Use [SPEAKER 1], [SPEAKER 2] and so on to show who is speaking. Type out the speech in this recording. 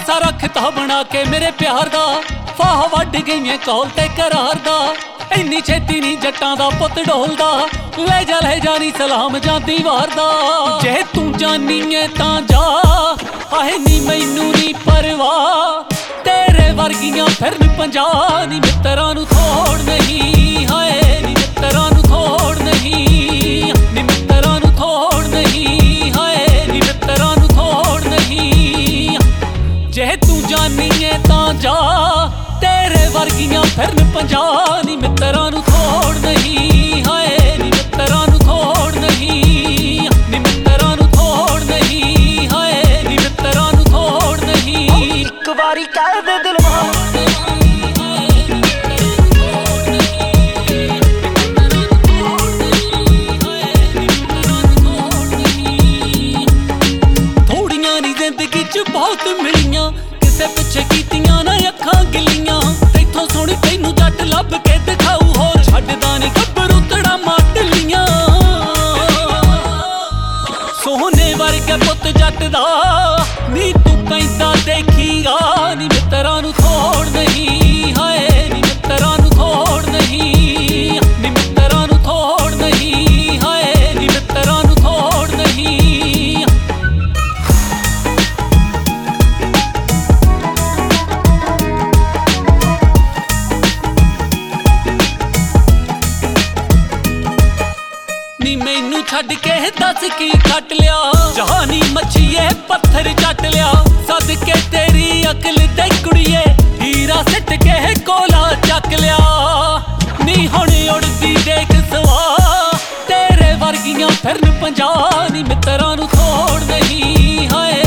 [SPEAKER 1] ਆਸਾ ਰੱਖਤਾ ਬਣਾ ਕੇ ਮੇਰੇ ਪਿਆਰ ਦਾ, ਫਾਹ ਵੱਢ ਗਈਆਂ ਕੌਲ ਤੇ ਕਰਾਰ ਦਾ। ਇੰਨੀ ਛੇਤੀ ਨਹੀਂ ਜੱਟਾਂ ਦਾ ਪੁੱਤ ਢੋਲਦਾ, ਲੈ ਜਾ ਨੀ ਸਲਾਮ ਜਾਂਦੀ ਵਾਰ ਦਾ। ਜੇ ਤੂੰ ਜਾਨੀ ਏ ਤਾਂ ਜਾ, ਆਏ ਨੀ ਮੈਨੂੰ ਨੀ ਪਰਵਾਹ, ਤੇਰੇ ਵਰਗੀਆਂ ਫਿਰਨ 50 ਨੀ ਮਿੱਤਰਾਂ ਨੂੰ ਥੋੜ ਨਹੀਂ। ਹਾਏ ਨੀ ਮਿੱਤਰਾਂ ਨੂੰ ਥੋੜ ਨਹੀਂ, ਨੀ ਮਿੱਤਰਾਂ ਨੂੰ ਥੋੜ ਨਹੀਂ। ਹਾਏ ਨੀ ਮਿੱਤਰਾਂ ਨੂੰ ਥੋੜ ਨਹੀਂ। ਜੇ ਤੂੰ ਜਾਨੀ ਏ ਤਾਂ ਜਾ, ਤੇਰੇ ਵਰਗੀਆਂ ਫਿਰਨ 50 ਨੀ ਮਿੱਤਰਾਂ ਨੂੰ ਥੋੜ ਨਹੀਂ। ਹਾਏ ਨੀ ਮਿੱਤਰਾਂ ਨੂੰ ਥੋੜ ਨਹੀਂ, ਨੀ ਮਿੱਤਰਾਂ ਨੂੰ ਥੋੜ ਨਹੀਂ। ਹਾਏ ਨੀ ਮਿੱਤਰਾਂ ਨੂੰ ਥੋੜ ਨਹੀਂ।
[SPEAKER 2] ਇੱਕ ਵਾਰੀ ਕਹਿ ਦੇ ਦਿਲ
[SPEAKER 1] ਥੋੜੀਆਂ ਨੀ ਜ਼ਿੰਦਗੀ ਚ ਬਹੁਤ ਮਿਲੀਆਂ, ਕਿਸੇ ਪਿੱਛੇ ਕੀਤੀਆਂ ਨਾ ਅੱਖਾਂ ਗਿੱਲੀਆਂ। ਤੈਥੋਂ ਸੋਹਣੀ ਤੈਨੂੰ ਜੱਟ ਲੱਭ ਕੇ ਦਿਖਾਊ, ਹੋਰ ਛੱਡਦਾ ਨੀ ਗੱਭਰੂ ਤੜਾਮਾਂ ਢਿੱਲੀਆਂ। ਸੋਹਣੇ ਵਰਗੇ ਪੁੱਤ ਜੱਟ ਦਾ, ਨੀ ਤੂੰ ਪੈਂਦਾ ਦੇਖੀਗਾ। ਨੀ ਮਿੱਤਰਾਂ ਨੂੰ ਥੋੜ ਨਹੀਂ। ਹਾਏ ਨੀ ਮਿੱਤਰਾਂ ਨੂੰ ਥੋੜ ਨਹੀਂ, ਨੀ ਮਿੱਤਰਾਂ ਨੂੰ ਥੋੜ ਨਹੀਂ। ਹਾਏ ਨੀ ਮਿੱਤਰਾਂ ਨੂੰ ਥੋੜ ਨਹੀਂ। ਨੀ ਮੈਨੂੰ ਛੱਡ ਕੇ ਦੱਸ ਕੀ ਖੱਟ ਲਿਆ, ਜਹਾਨੀ ਮੱਛੀਏ ਪੱਥਰ ਚੱਟ ਲਿਆ। ਸਦਕੇ ਤੇਰੀ ਅਕਲ ਤੇ ਕੁੜੀਏ, ਹੀਰਾ ਸਿੱਟ ਕੇ ਕੋਲਾ ਚੱਕ ਲਿਆ। ਨੀ ਹੁਣ ਉੜਦੀ ਦੇਖ ਸਵਾ, ਤੇਰੇ ਵਰਗੀਆਂ ਫਿਰਨ 50 ਨੀ ਮਿੱਤਰਾਂ ਨੂੰ ਥੋੜ ਨਹੀਂ। ਹਾਏ